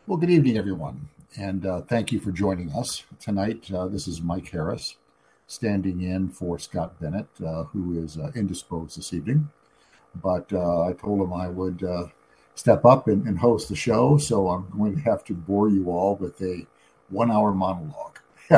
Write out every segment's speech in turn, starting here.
Well, good evening, everyone, and thank you for joining us tonight. This is Mike Harris standing in for Scott Bennett, who is indisposed this evening. But I told him I would step up and host the show, so I'm going to have to bore you all with a 1 hour monologue.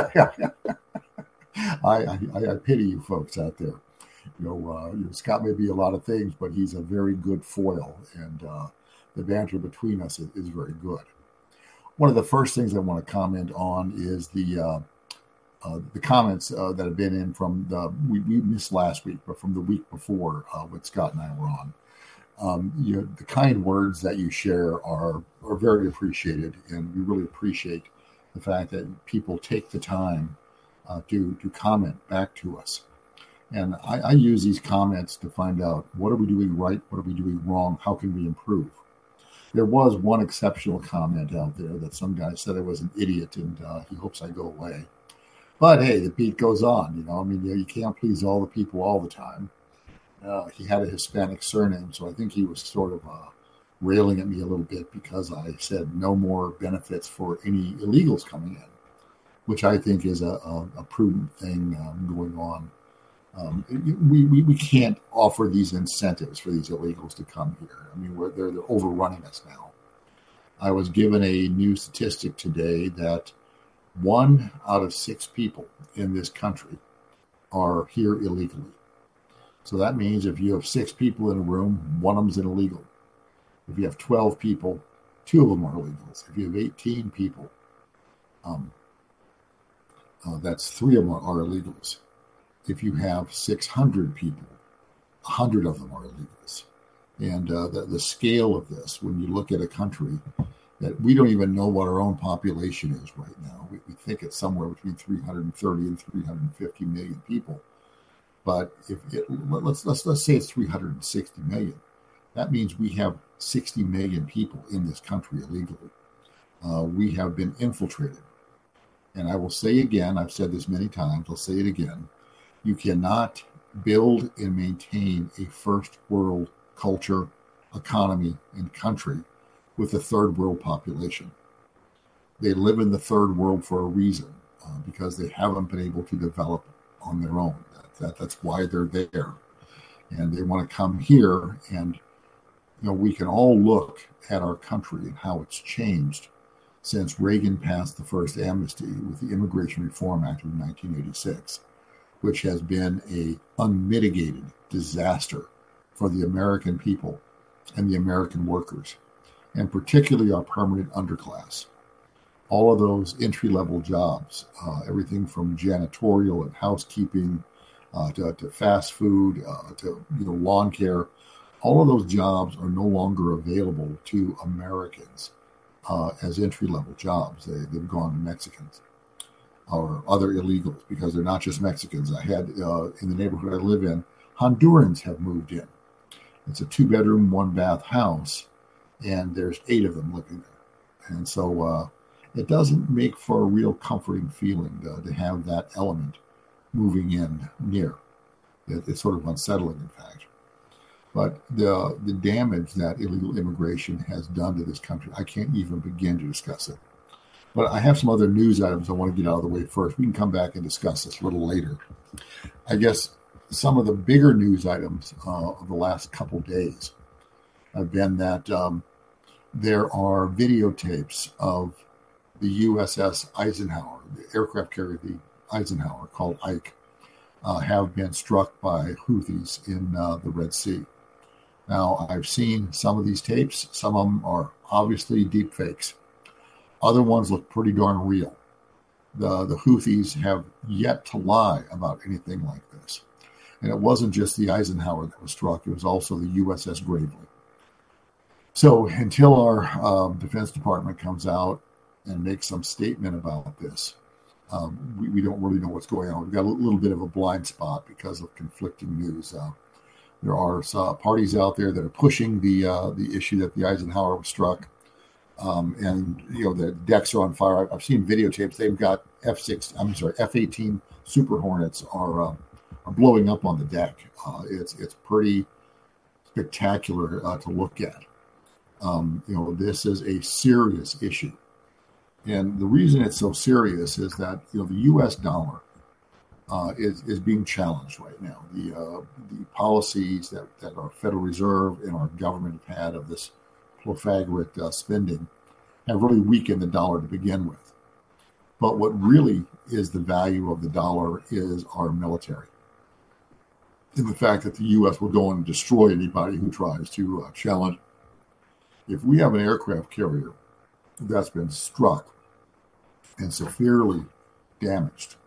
I pity you folks out there. Scott may be a lot of things, but he's a very good foil, and the banter between us is very good. One of the first things I want to comment on is the comments that have been in from we missed last week, but from the week before when Scott and I were on. The kind words that you share are very appreciated, and we really appreciate the fact that people take the time to comment back to us. And I use these comments to find out what are we doing right, what are we doing wrong, how can we improve. There was one exceptional comment out there that some guy said I was an idiot and he hopes I go away. But hey, the beat goes on. You can't please all the people all the time. He had a Hispanic surname, so I think he was sort of railing at me a little bit because I said no more benefits for any illegals coming in, which I think is a prudent thing going on. We can't offer these incentives for these illegals to come here. They're overrunning us now. I was given a new statistic today that 1 out of 6 people in this country are here illegally. So that means if you have 6 people in a room, one of them's an illegal. If you have 12 people, 2 of them are illegals. If you have 18 people, that's 3 of them are illegals. If you have 600 people, 100 of them are illegals. And the scale of this, when you look at a country that we don't even know what our own population is right now. We think it's somewhere between 330 and 350 million people. But let's say it's 360 million. That means we have 60 million people in this country illegally. We have been infiltrated. And I will say again, I've said this many times, I'll say it again. You cannot build and maintain a first world culture, economy, and country with a third world population. They live in the third world for a reason, because they haven't been able to develop on their own. That's why they're there. And they want to come here, and we can all look at our country and how it's changed since Reagan passed the first amnesty with the Immigration Reform Act of 1986, which has been a unmitigated disaster for the American people and the American workers, and particularly our permanent underclass. All of those entry-level jobs, everything from janitorial and housekeeping to fast food to lawn care, all of those jobs are no longer available to Americans as entry-level jobs. They've gone to Mexicans or other illegals, because they're not just Mexicans. I had in the neighborhood I live in, Hondurans have moved in. It's a 2-bedroom, 1-bath house, and there's 8 of them living there. And so it doesn't make for a real comforting feeling to have that element moving in near. It's sort of unsettling, in fact. But the damage that illegal immigration has done to this country, I can't even begin to discuss it. But I have some other news items I want to get out of the way first. We can come back and discuss this a little later. I guess some of the bigger news items of the last couple days have been that there are videotapes of the USS Eisenhower, the aircraft carrier, the Eisenhower, called Ike, have been struck by Houthis in the Red Sea. Now, I've seen some of these tapes. Some of them are obviously deep fakes. Other ones look pretty darn real. The Houthis have yet to lie about anything like this. And it wasn't just the Eisenhower that was struck. It was also the USS Gravely. So until our Defense Department comes out and makes some statement about this, we don't really know what's going on. We've got a little bit of a blind spot because of conflicting news. There are parties out there that are pushing the issue that the Eisenhower was struck. And the decks are on fire. I've seen videotapes. They've got F-18 Super Hornets are blowing up on the deck. It's pretty spectacular to look at. This is a serious issue. And the reason it's so serious is that, the U.S. dollar is being challenged right now. The policies that our Federal Reserve and our government have had of this Pythagorean spending have really weakened the dollar to begin with. But what really is the value of the dollar is our military. And the fact that the U.S. will go and destroy anybody who tries to challenge. If we have an aircraft carrier that's been struck and severely damaged,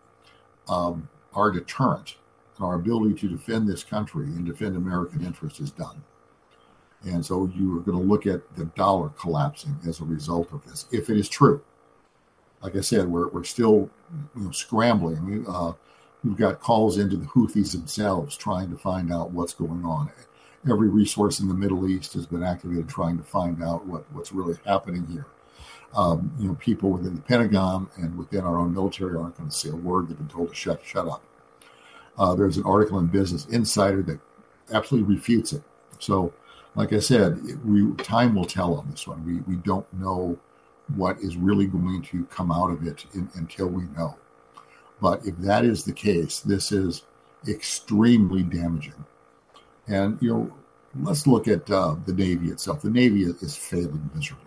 our deterrent and our ability to defend this country and defend American interests is done. And so you are going to look at the dollar collapsing as a result of this, if it is true. Like I said, we're still scrambling. We've got calls into the Houthis themselves trying to find out what's going on. Every resource in the Middle East has been activated trying to find out what's really happening here. People within the Pentagon and within our own military aren't going to say a word. They've been told to shut up. There's an article in Business Insider that absolutely refutes it. So, like I said, time will tell on this one. We don't know what is really going to come out of it until we know. But if that is the case, this is extremely damaging. And, let's look at the Navy itself. The Navy is failing miserably.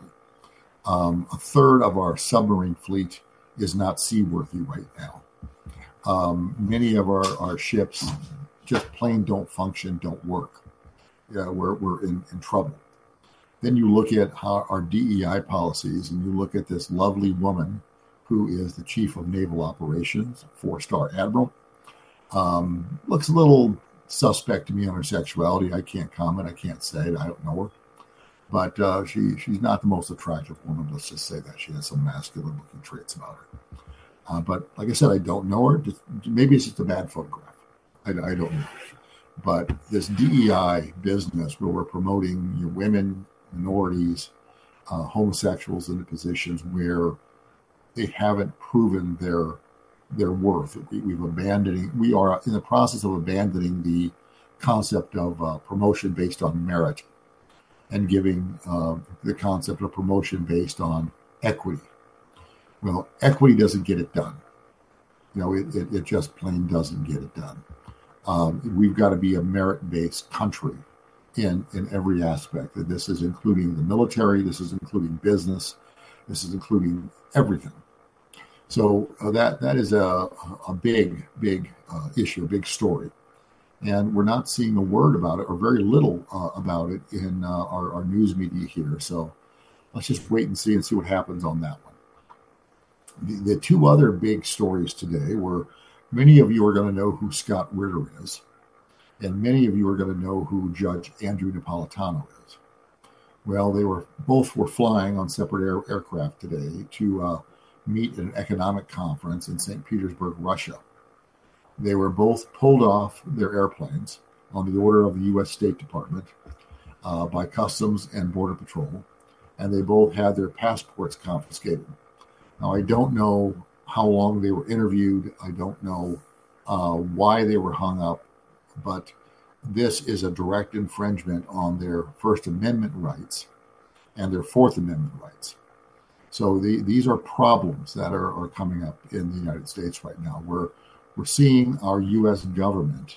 A third of our submarine fleet is not seaworthy right now. Many of our ships just plain don't function, don't work. We're in trouble. Then you look at how our DEI policies, and you look at this lovely woman who is the chief of naval operations, 4-star admiral. Looks a little suspect to me on her sexuality. I can't comment. I can't say it. I don't know her. But she's not the most attractive woman. Let's just say that. She has some masculine-looking traits about her. But like I said, I don't know her. Maybe it's just a bad photograph. I don't know. But this DEI business where we're promoting women, minorities, homosexuals into positions where they haven't proven their worth. We are in the process of abandoning the concept of promotion based on merit and giving the concept of promotion based on equity. Well, equity doesn't get it done. It just plain doesn't get it done. We've got to be a merit-based country in every aspect. This is including the military. This is including business. This is including everything. So that is a big issue, a big story. And we're not seeing a word about it, or very little about it in our news media here. So let's just wait and see what happens on that one. The two other big stories today were, many of you are going to know who Scott Ritter is, and many of you are going to know who Judge Andrew Napolitano is. Well, they were flying on separate aircraft today to meet at an economic conference in St. Petersburg, Russia. They were both pulled off their airplanes on the order of the U.S. State Department by Customs and Border Patrol, and they both had their passports confiscated. Now, I don't know how long they were interviewed. I don't know why they were hung up, but this is a direct infringement on their First Amendment rights and their Fourth Amendment rights. So these are problems that are coming up in the United States right now. We're seeing our U.S. government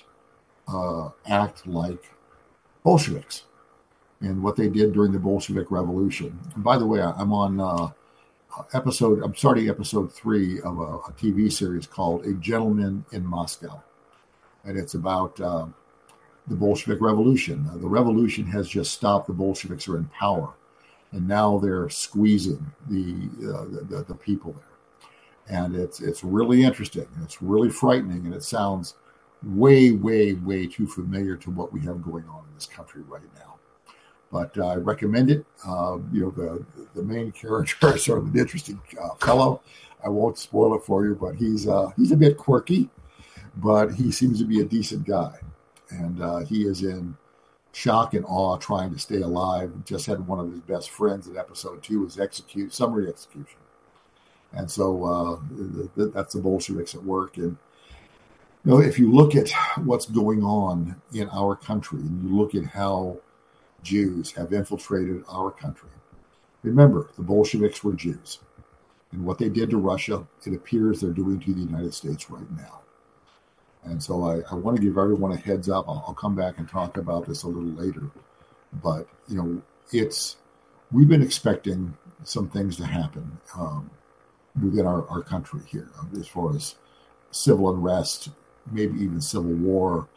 act like Bolsheviks and what they did during the Bolshevik Revolution. And by the way, I'm on I'm starting episode 3 of a TV series called A Gentleman in Moscow. And it's about the Bolshevik Revolution. The revolution has just stopped. The Bolsheviks are in power. And now they're squeezing the people there. And it's really interesting. And it's really frightening. And it sounds way, way, way too familiar to what we have going on in this country right now. But I recommend it. The main character is sort of an interesting fellow. I won't spoil it for you, but he's a bit quirky, but he seems to be a decent guy. And he is in shock and awe trying to stay alive. Just had one of his best friends in episode 2 was summary execution. And so that's the Bolsheviks at work. And if you look at what's going on in our country, and you look at how Jews have infiltrated our country. Remember, the Bolsheviks were Jews. And what they did to Russia, it appears they're doing to the United States right now. And so I want to give everyone a heads up. I'll come back and talk about this a little later. But, we've been expecting some things to happen within our country here as far as civil unrest, maybe even civil war,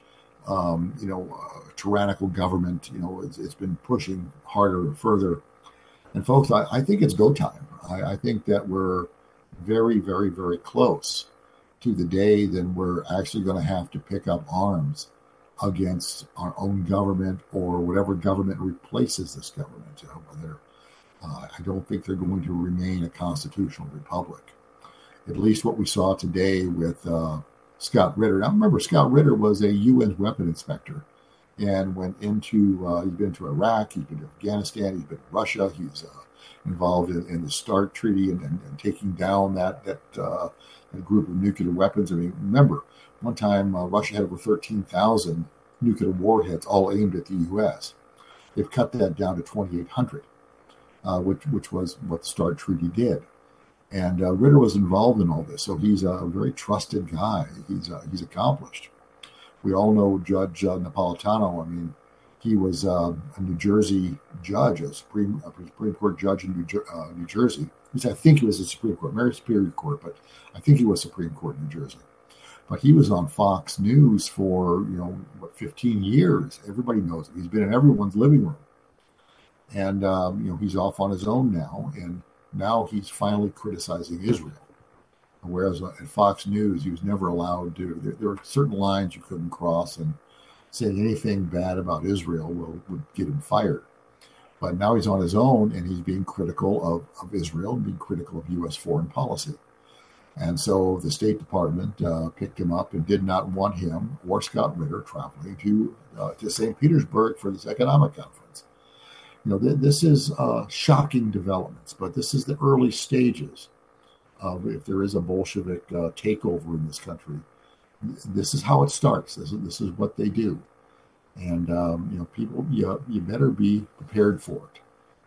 tyrannical government. It's been pushing harder and further. And folks, I think it's go time. I think that we're very, very, very close to the day that we're actually going to have to pick up arms against our own government or whatever government replaces this government. I don't think they're going to remain a constitutional republic. At least what we saw today with Scott Ritter. Now, remember, Scott Ritter was a UN weapon inspector and went into, he's been to Iraq, he's been to Afghanistan, he's been to Russia, he's involved in the START treaty and taking down that group of nuclear weapons. I mean, remember, one time Russia had over 13,000 nuclear warheads all aimed at the U.S. They've cut that down to 2,800, which was what the START treaty did. And Ritter was involved in all this, so he's a very trusted guy. He's accomplished. We all know Judge Napolitano. I mean, he was a New Jersey judge, a Supreme Court judge in New Jersey. I think he was a Supreme Court, maybe Superior Court, but I think he was Supreme Court in New Jersey. But he was on Fox News for 15 years. Everybody knows him. He's been in everyone's living room, and he's off on his own now. And now he's finally criticizing Israel. Whereas at Fox News, he was never allowed to. There were certain lines you couldn't cross, and saying anything bad about Israel would get him fired. But now he's on his own, and he's being critical of Israel, and being critical of U.S. foreign policy. And so the State Department picked him up and did not want him or Scott Ritter traveling to St. Petersburg for this economic conference. This is shocking developments, but this is the early stages of if there is a Bolshevik takeover in this country. This is how it starts. This is what they do. And, people, you better be prepared for it.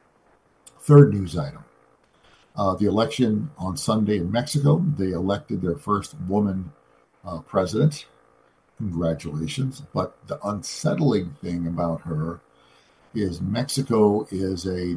Third news item. The election on Sunday in Mexico, they elected their first woman president. Congratulations. But the unsettling thing about her is Mexico is a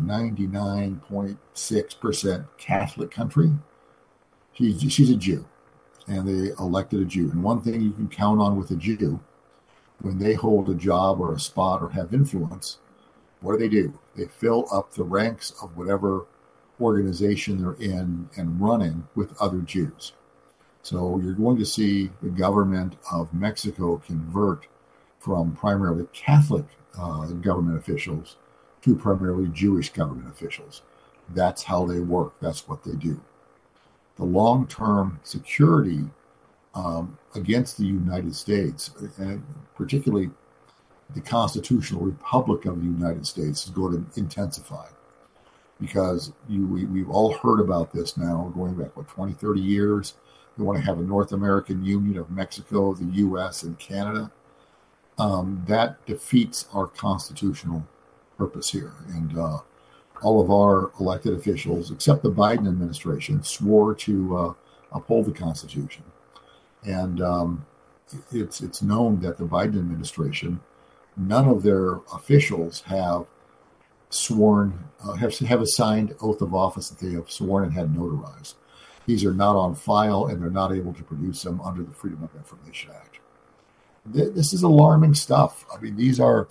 99.6% Catholic country. She's a Jew, and they elected a Jew. And one thing you can count on with a Jew, when they hold a job or a spot or have influence, what do? They fill up the ranks of whatever organization they're in and running with other Jews. So you're going to see the government of Mexico convert from primarily Catholic government officials to primarily Jewish government officials. That's how they work. That's what they do. The long-term security against the United States, and particularly the constitutional republic of the United States, is going to intensify. Because we've all heard about this now, going back, 20, 30 years. They want to have a North American Union of Mexico, the U.S., and Canada. That defeats our constitutional purpose here. And all of our elected officials, except the Biden administration, swore to uphold the Constitution. And it's known that the Biden administration, none of their officials have sworn, have a signed oath of office that they have sworn and had notarized. These are not on file, and they're not able to produce them under the Freedom of Information Act. This is alarming stuff. I mean, these are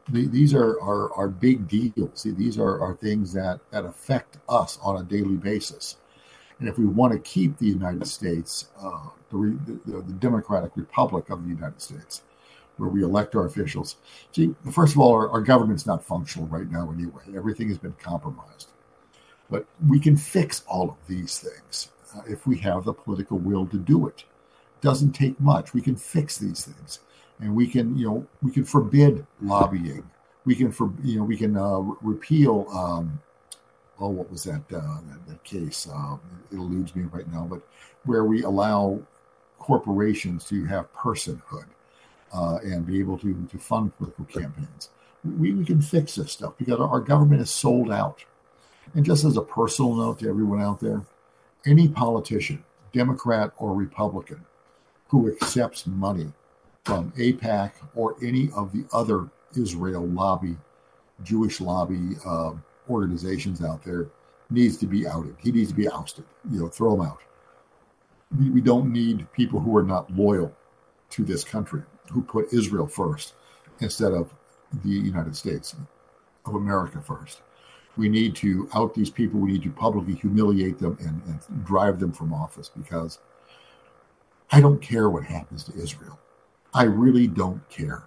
big deals. These are things that affect us on a daily basis. And if we want to keep the United States, the Democratic Republic of the United States, where we elect our officials. See, first of all, our government's not functional right now anyway. Everything has been compromised. But we can fix all of these things if we have the political will to do it. It doesn't take much. We can fix these things. And we can forbid lobbying. We can repeal. What was that case? It eludes me right now. But where we allow corporations to have personhood and be able to fund political campaigns. We can fix this stuff because our government is sold out. And just as a personal note to everyone out there, any politician, Democrat or Republican, who accepts money from AIPAC or any of the other Israel lobby, Jewish lobby organizations out there needs to be outed. He needs to be ousted. Throw him out. We don't need people who are not loyal to this country, who put Israel first instead of the United States of America first. We need to out these people. We need to publicly humiliate them and drive them from office, because I don't care what happens to Israel. I really don't care.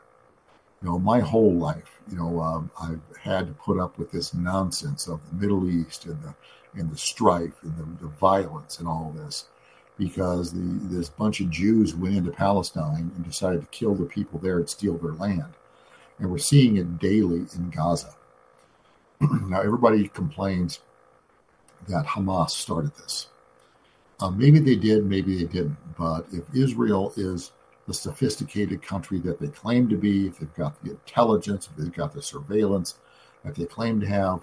My whole life, I've had to put up with this nonsense of the Middle East and the strife and the violence and all this, because this bunch of Jews went into Palestine and decided to kill the people there and steal their land. And we're seeing it daily in Gaza. Now, everybody complains that Hamas started this. Maybe they did, maybe they didn't. But if Israel is the sophisticated country that they claim to be, if they've got the intelligence, if they've got the surveillance that they claim to have,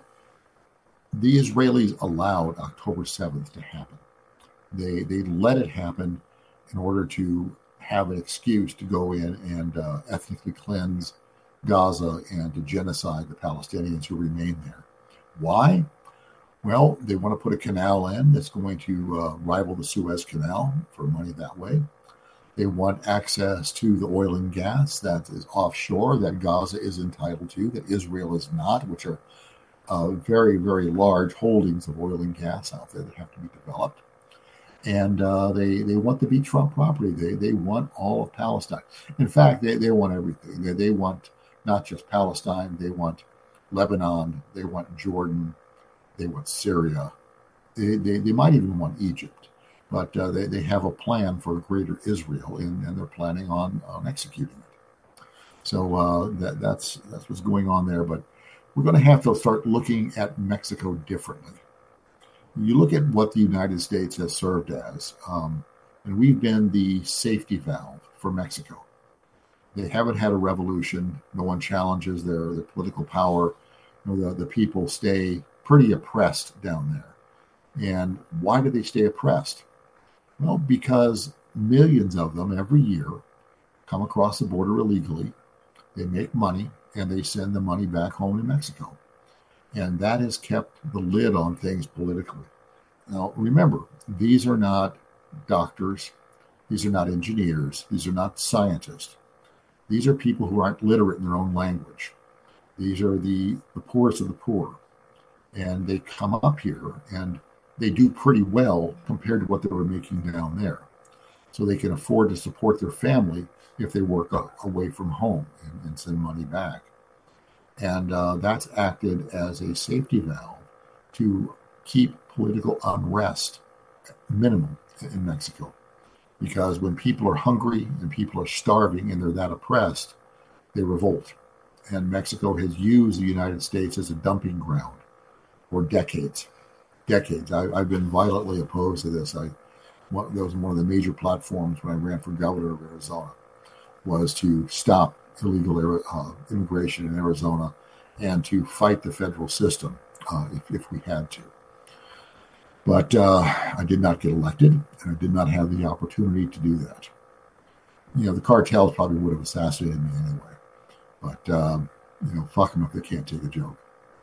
the Israelis allowed October 7th to happen. They let it happen in order to have an excuse to go in and ethnically cleanse Gaza and to genocide the Palestinians who remain there. Why? Well, they want to put a canal in that's going to rival the Suez Canal for money that way. They want access to the oil and gas that is offshore, that Gaza is entitled to, that Israel is not, which are very, very large holdings of oil and gas out there that have to be developed. And they want the beachfront property. They want all of Palestine. In fact, they want everything. They want not just Palestine. They want Lebanon. They want Jordan. They want Syria. They might even want Egypt. But they have a plan for a greater Israel, and they're planning on executing it. So that's what's going on there. But we're going to have to start looking at Mexico differently. You look at what the United States has served as, and we've been the safety valve for Mexico. They haven't had a revolution. No one challenges their political power. The people stay pretty oppressed down there. And why do they stay oppressed? Well, because millions of them every year come across the border illegally. They make money, and they send the money back home to Mexico. And that has kept the lid on things politically. Now, remember, these are not doctors. These are not engineers. These are not scientists. These are people who aren't literate in their own language. These are the poorest of the poor. And they come up here, and they do pretty well compared to what they were making down there. So they can afford to support their family if they work away from home and send money back. And that's acted as a safety valve to keep political unrest minimum in Mexico. Because when people are hungry and people are starving and they're that oppressed, they revolt. And Mexico has used the United States as a dumping ground for decades. I've been violently opposed to this. That was one of the major platforms when I ran for governor of Arizona, was to stop illegal immigration in Arizona and to fight the federal system if we had to. But I did not get elected, and I did not have the opportunity to do that. The cartels probably would have assassinated me anyway. But, fuck them if they can't take a joke.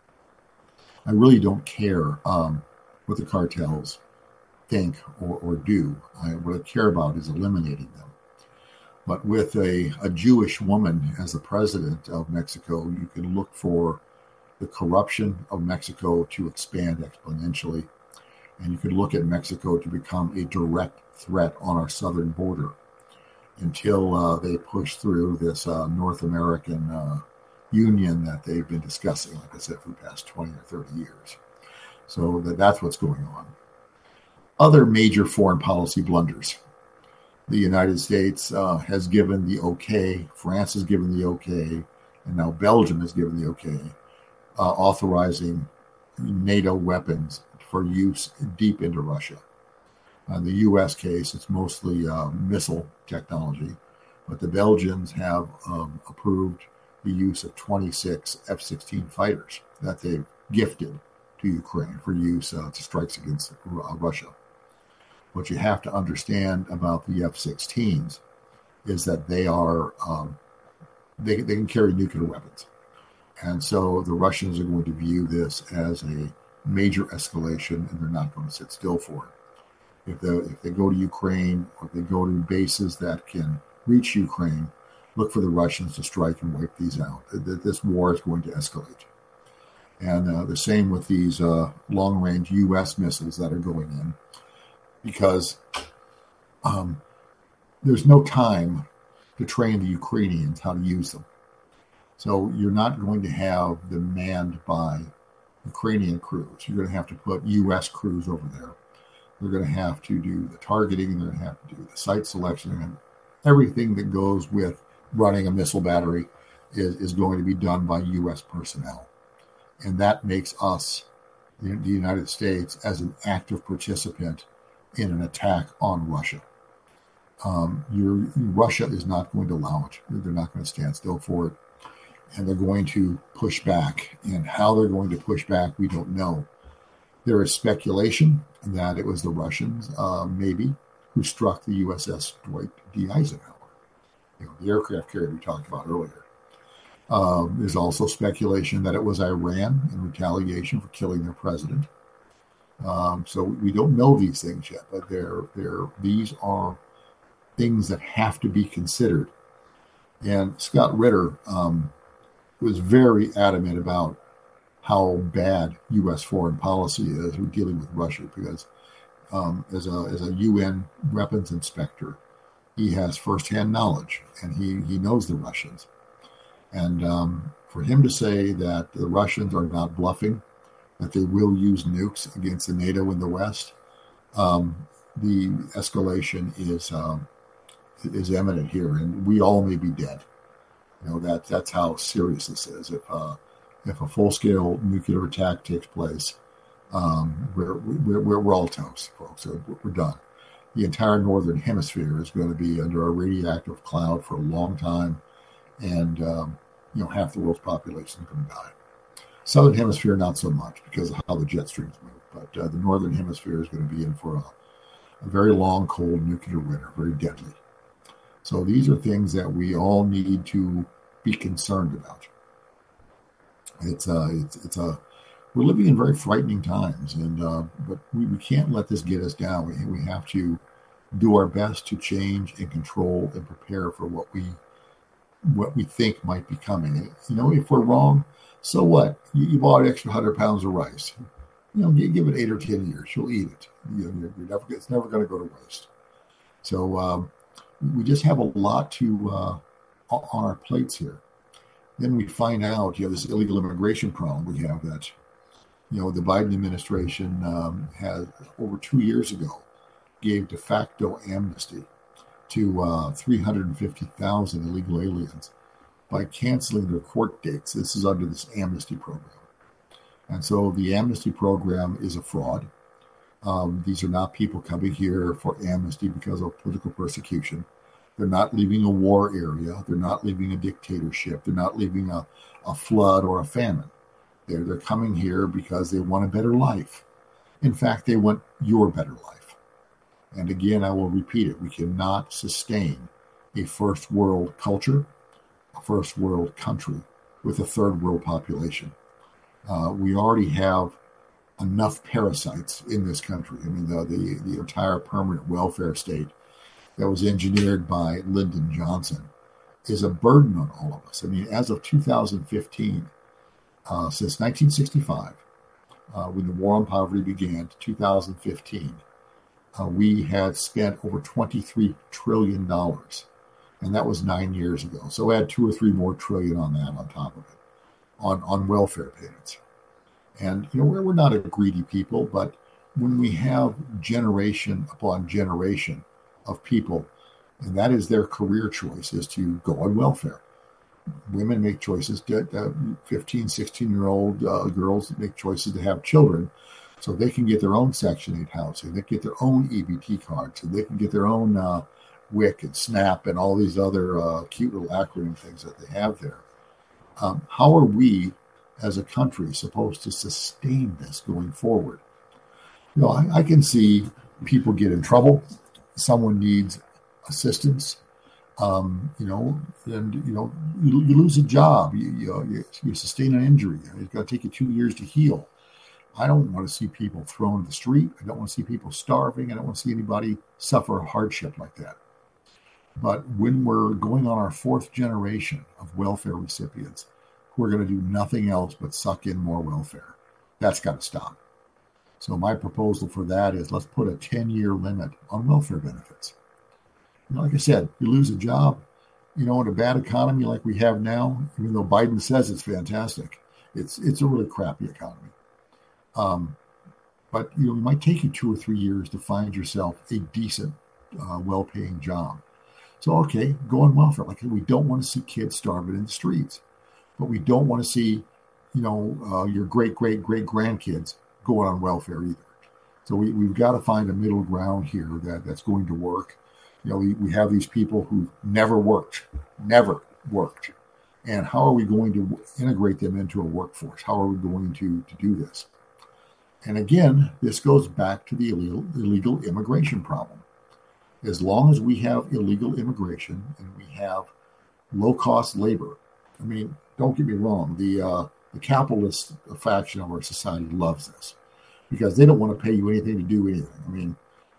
I really don't care what the cartels think or do. What I care about is eliminating them. But with a Jewish woman as the president of Mexico, you can look for the corruption of Mexico to expand exponentially. And you can look at Mexico to become a direct threat on our southern border until they push through this North American union that they've been discussing, like I said, for the past 20 or 30 years. So that's what's going on. Other major foreign policy blunders. The United States has given the okay, France has given the okay, and now Belgium has given the okay, authorizing NATO weapons for use deep into Russia. In the U.S. case, it's mostly missile technology, but the Belgians have approved the use of 26 F-16 fighters that they've gifted to Ukraine for use to strikes against Russia. What you have to understand about the F-16s is that they are they can carry nuclear weapons, and so the Russians are going to view this as a major escalation, and they're not going to sit still for it. If they go to Ukraine or they go to bases that can reach Ukraine, look for the Russians to strike and wipe these out. This war is going to escalate. And the same with these long-range U.S. missiles that are going in, because there's no time to train the Ukrainians how to use them. So you're not going to have them manned by Ukrainian crews. You're going to have to put U.S. crews over there. They're going to have to do the targeting. They're going to have to do the site selection, and everything that goes with running a missile battery is going to be done by U.S. personnel. And that makes us, the United States, as an active participant in an attack on Russia. Russia is not going to allow it. They're not going to stand still for it. And they're going to push back. And how they're going to push back, we don't know. There is speculation that it was the Russians, maybe, who struck the USS Dwight D. Eisenhower, the aircraft carrier we talked about earlier. There's also speculation that it was Iran in retaliation for killing their president. So we don't know these things yet, but these are things that have to be considered. And Scott Ritter was very adamant about how bad U.S. foreign policy is with dealing with Russia, because as a UN weapons inspector, he has firsthand knowledge, and he knows the Russians. And for him to say that the Russians are not bluffing, that they will use nukes against the NATO in the West, the escalation is imminent here, and we all may be dead. That's how serious this is. If a full-scale nuclear attack takes place, we're all toast, folks. We're done. The entire northern hemisphere is going to be under a radioactive cloud for a long time, and half the world's population is going to die. Southern hemisphere, not so much, because of how the jet streams move. But the northern hemisphere is going to be in for a very long, cold nuclear winter, very deadly. So these are things that we all need to be concerned about. We're living in very frightening times, but we can't let this get us down. We have to do our best to change and control and prepare for what we think might be coming. If we're wrong, so what? You bought an extra 100 pounds of rice. Give it 8 or 10 years. You'll eat it. It's never going to go to waste. So we just have a lot to on our plates here. Then we find out, this illegal immigration problem we have that, the Biden administration has, over 2 years ago, gave de facto amnesty to 350,000 illegal aliens by canceling their court dates. This is under this amnesty program. And so the amnesty program is a fraud. These are not people coming here for amnesty because of political persecution. They're not leaving a war area. They're not leaving a dictatorship. They're not leaving a flood or a famine. They're coming here because they want a better life. In fact, they want your better life. And again, I will repeat it. We cannot sustain a first world culture, a first world country with a third world population. We already have enough parasites in this country. I mean, the entire permanent welfare state that was engineered by Lyndon Johnson is a burden on all of us. I mean, as of 2015, since 1965, when the war on poverty began, to 2015, we had spent over $23 trillion. And that was 9 years ago. So add 2 or 3 more trillion on that on top of it, on welfare payments. And, we're not a greedy people, but when we have generation upon generation of people, and that is their career choice, is to go on welfare. Women make choices, 15, 16-year-old girls make choices to have children so they can get their own Section 8 housing, they can get their own EBT cards, and they can get their own WIC and SNAP and all these other cute little acronym things that they have there. How are we as a country supposed to sustain this going forward? I can see people get in trouble. Someone needs assistance. And you lose a job. You sustain an injury. It's going to take you 2 years to heal. I don't want to see people thrown in the street. I don't want to see people starving. I don't want to see anybody suffer a hardship like that. But when we're going on our fourth generation of welfare recipients who are going to do nothing else but suck in more welfare, that's got to stop. So my proposal for that is let's put a 10-year limit on welfare benefits. Like I said, you lose a job, in a bad economy like we have now, even though Biden says it's fantastic, it's a really crappy economy. But it might take you 2 or 3 years to find yourself a decent, well-paying job. So, okay, go on welfare. Like, we don't want to see kids starving in the streets, but we don't want to see, your great-great-great-grandkids going on welfare either. So we've got to find a middle ground here that's going to work. We have these people who never worked. And how are we going to integrate them into a workforce? How are we going to do this? And again, this goes back to the illegal immigration problem. As long as we have illegal immigration and we have low-cost labor, don't get me wrong, the capitalist faction of our society loves this because they don't want to pay you anything to do anything.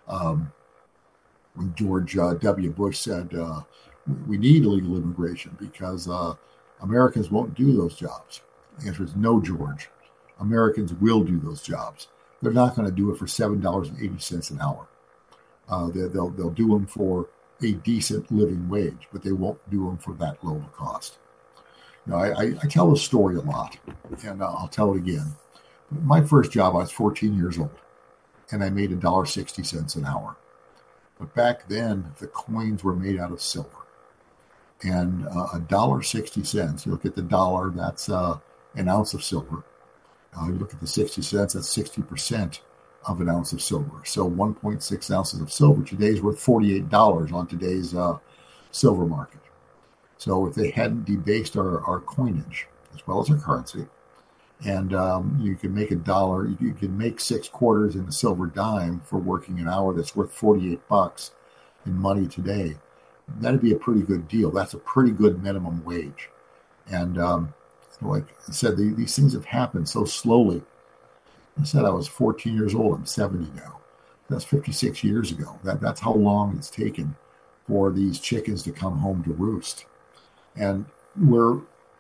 When George W. Bush said we need illegal immigration because Americans won't do those jobs. The answer is no, George. Americans will do those jobs. They're not going to do it for $7.80 an hour. They'll do them for a decent living wage, but they won't do them for that low of a cost. I tell this story a lot, and I'll tell it again. My first job, I was 14 years old, and I made $1.60 an hour. But back then, the coins were made out of silver. And $1.60, you look at the dollar, that's an ounce of silver. You look at the 60 cents, that's 60% of an ounce of silver. So 1.6 ounces of silver today is worth $48 on today's silver market. So if they hadn't debased our coinage, as well as our currency, and you can make $1, you can make 6 quarters in a silver dime for working an hour that's worth $48 in money today. That'd be a pretty good deal. That's a pretty good minimum wage. And like I said, these things have happened so slowly. I said I was 14 years old. I'm 70 now. That's 56 years ago. That's how long it's taken for these chickens to come home to roost. And we're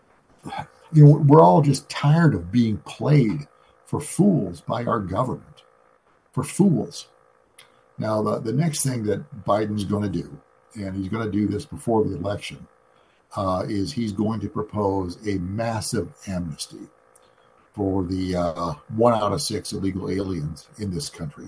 all just tired of being played for fools by our government. For fools. Now, the next thing that Biden's going to do, and he's going to do this before the election, is he's going to propose a massive amnesty for the 1 out of 6 illegal aliens in this country,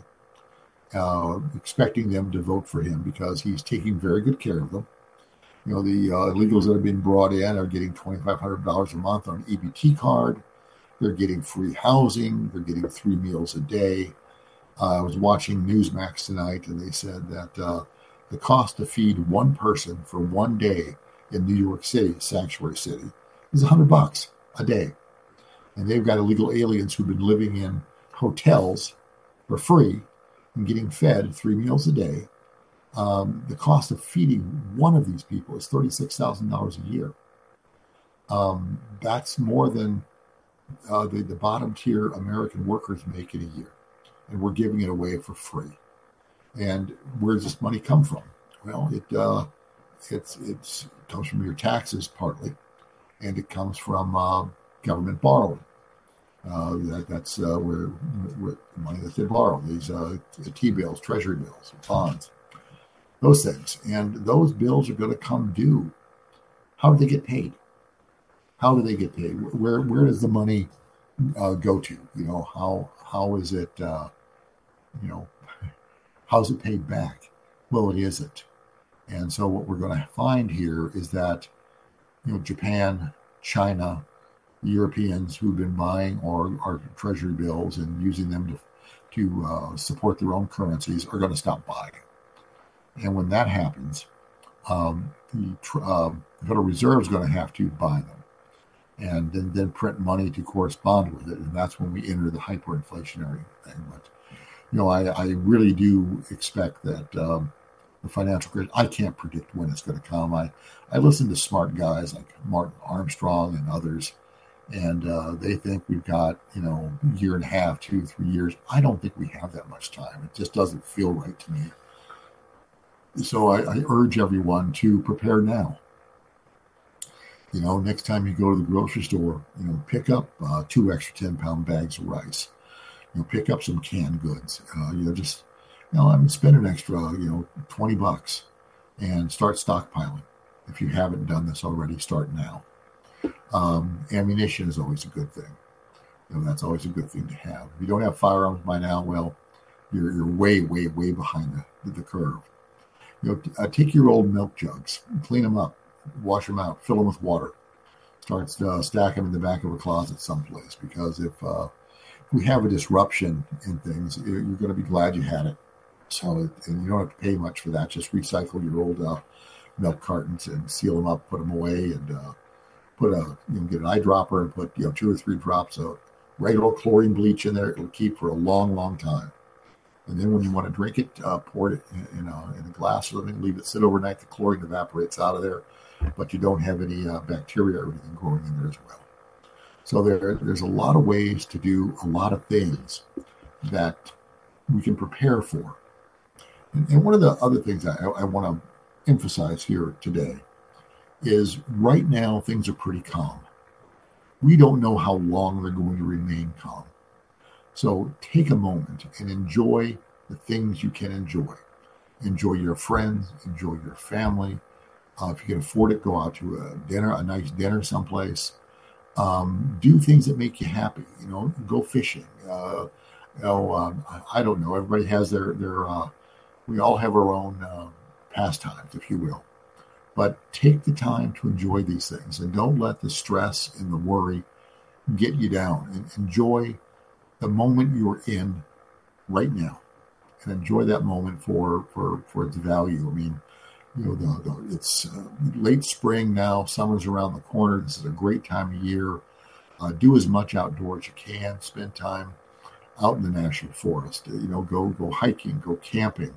expecting them to vote for him because he's taking very good care of them. The illegals that have been brought in are getting $2,500 a month on an EBT card. They're getting free housing. They're getting 3 meals a day. I was watching Newsmax tonight, and they said that the cost to feed one person for 1 day in New York City, Sanctuary City, is $100 a day. And they've got illegal aliens who've been living in hotels for free and getting fed 3 meals a day. The cost of feeding one of these people is $36,000 a year. That's more than the bottom tier American workers make in a year. And we're giving it away for free. And where does this money come from? Well, it comes from your taxes partly, and it comes from government borrowing. That's where money that they borrow, these T-bills, treasury bills, bonds, those things. And those bills are going to come due. How do they get paid? Where does the money go to? How is it, how's it paid back? Well, it isn't. And so what we're going to find here is that, Japan, China, Europeans who've been buying our treasury bills and using them to support their own currencies are going to stop buying. And when that happens, the Federal Reserve is going to have to buy them. and then print money to correspond with it. And that's when we enter the hyperinflationary thing. But, I really do expect that the financial crisis, I can't predict when it's going to come. I listen to smart guys like Martin Armstrong and others, and they think we've got, a year and a half, 2, 3 years. I don't think we have that much time. It just doesn't feel right to me. So I urge everyone to prepare now. Next time you go to the grocery store, pick up 2 extra 10-pound bags of rice. Pick up some canned goods. Spend an extra, $20 and start stockpiling. If you haven't done this already, start now. Ammunition is always a good thing. That's always a good thing to have. If you don't have firearms by now, well, you're way, way, way behind the curve. Take your old milk jugs, clean them up, wash them out, fill them with water. Start stack them in the back of a closet someplace, because if we have a disruption in things, you're going to be glad you had it. So, and you don't have to pay much for that. Just recycle your old milk cartons and seal them up, put them away, and get an eyedropper and put 2 or 3 drops of regular chlorine bleach in there. It'll keep for a long, long time. And then when you want to drink it, pour it in a glass or something, leave it sit overnight. The chlorine evaporates out of there, but you don't have any bacteria or anything growing in there as well. So there's a lot of ways to do a lot of things that we can prepare for. And one of the other things I want to emphasize here today is right now things are pretty calm. We don't know how long they're going to remain calm. So take a moment and enjoy the things you can enjoy. Enjoy your friends, enjoy your family. If you can afford it, go out to a nice dinner someplace. Do things that make you happy. Go fishing. I don't know. Everybody has their we all have our own pastimes, if you will. But take the time to enjoy these things, and don't let the stress and the worry get you down. And enjoy the moment you're in right now, and enjoy that moment for its value. I mean, it's late spring now. Summer's around the corner. This is a great time of year. Do as much outdoors as you can. Spend time out in the national forest. Go hiking, go camping.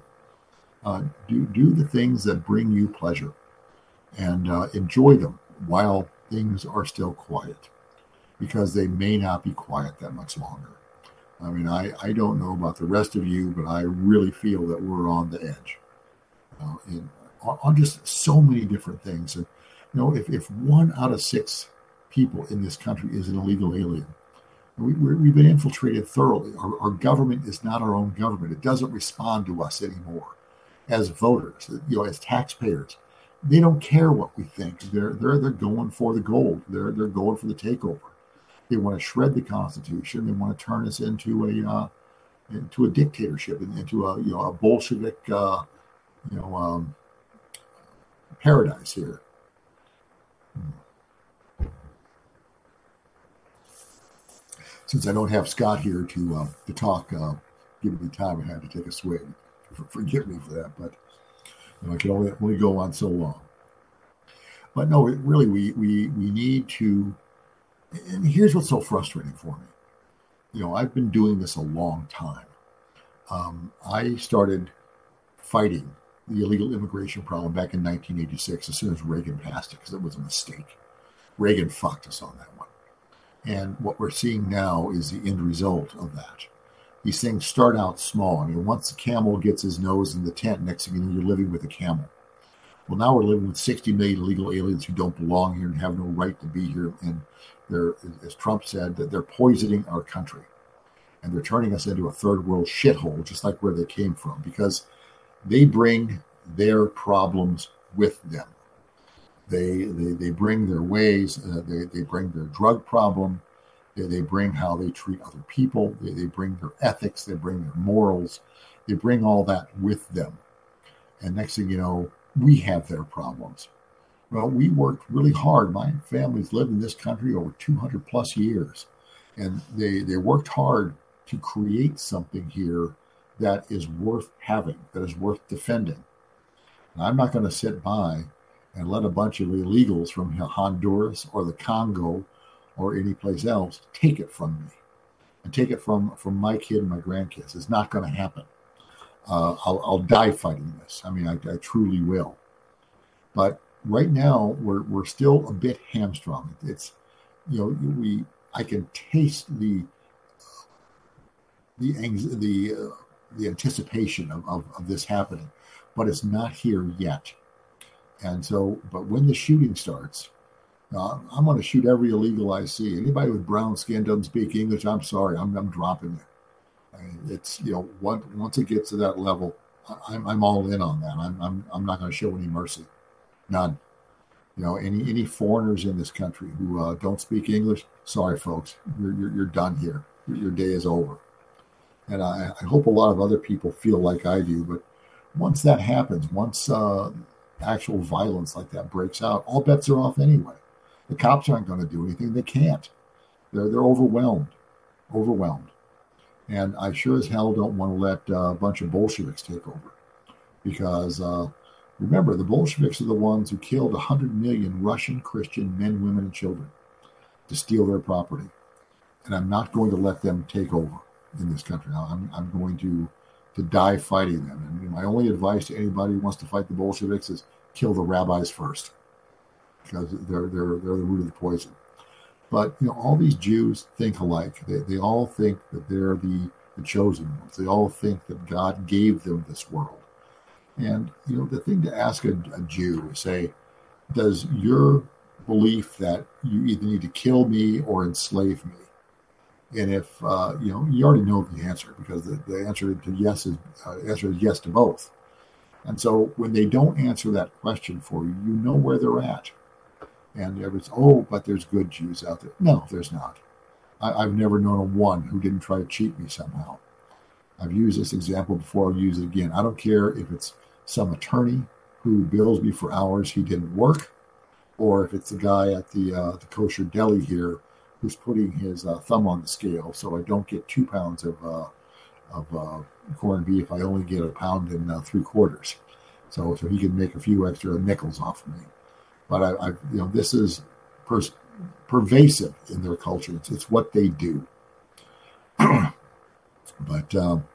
Do the things that bring you pleasure, and enjoy them while things are still quiet, because they may not be quiet that much longer. I mean, I don't know about the rest of you, but I really feel that we're on the edge on just so many different things. And, if 1 out of 6 people in this country is an illegal alien, we've been infiltrated thoroughly. Our government is not our own government. It doesn't respond to us anymore as voters, as taxpayers. They don't care what we think. They're going for the gold. They're going for the takeover. They want to shred the Constitution. They want to turn us into a dictatorship, into a Bolshevik paradise here. Since I don't have Scott here to talk, give me time, I had to take a swig. Forgive me for that, but I can only go on so long. But no, really, we need to. And here's what's so frustrating for me. I've been doing this a long time. I started fighting the illegal immigration problem back in 1986 as soon as Reagan passed it, because it was a mistake. Reagan fucked us on that one. And what we're seeing now is the end result of that. These things start out small. I mean, once the camel gets his nose in the tent, next thing you know, you're living with a camel. Well, now we're living with 60 million illegal aliens who don't belong here and have no right to be here. And they're, as Trump said, that they're poisoning our country. And they're turning us into a third world shithole, just like where they came from, because they bring their problems with them. They bring their ways. They bring their drug problem. They bring how they treat other people. They bring their ethics. They bring their morals. They bring all that with them. And next thing you know, we have their problems. Well, we worked really hard. My family's lived in this country over 200 plus years. And they worked hard to create something here that is worth having, that is worth defending. And I'm not going to sit by and let a bunch of illegals from Honduras or the Congo or any place else take it from me and take it from my kid and my grandkids. It's not going to happen. I'll die fighting this. I mean, I truly will. But right now, we're still a bit hamstrung. It's, I can taste the anticipation of this happening, but it's not here yet. And so, but when the shooting starts, I'm going to shoot every illegal I see. Anybody with brown skin doesn't speak English, I'm sorry, I'm dropping it. I mean, it's, once it gets to that level, I'm all in on that. I'm not going to show any mercy, none. Any foreigners in this country who don't speak English, sorry, folks, you're done here. Your day is over. And I hope a lot of other people feel like I do. But once that happens, once actual violence like that breaks out, all bets are off anyway. The cops aren't going to do anything. They can't. They're overwhelmed. And I sure as hell don't want to let a bunch of Bolsheviks take over. Because remember, the Bolsheviks are the ones who killed 100 million Russian Christian men, women, and children to steal their property. And I'm not going to let them take over in this country. I'm going to die fighting them. And my only advice to anybody who wants to fight the Bolsheviks is kill the rabbis first, because they're the root of the poison. But all these Jews think alike. They all think that they're the chosen ones. They all think that God gave them this world. And the thing to ask a Jew is, say, does your belief that you either need to kill me or enslave me? And if you already know the answer, because the answer to yes is yes to both. And so when they don't answer that question for you, you know where they're at. And everybody's, but there's good Jews out there. No, there's not. I've never known a one who didn't try to cheat me somehow. I've used this example before. I'll use it again. I don't care if it's some attorney who bills me for hours he didn't work, or if it's the guy at the kosher deli here who's putting his thumb on the scale, so I don't get 2 pounds of corned beef. I only get 1 pound and 3/4. So he can make a few extra nickels off of me. But this is pervasive in their culture. It's what they do. But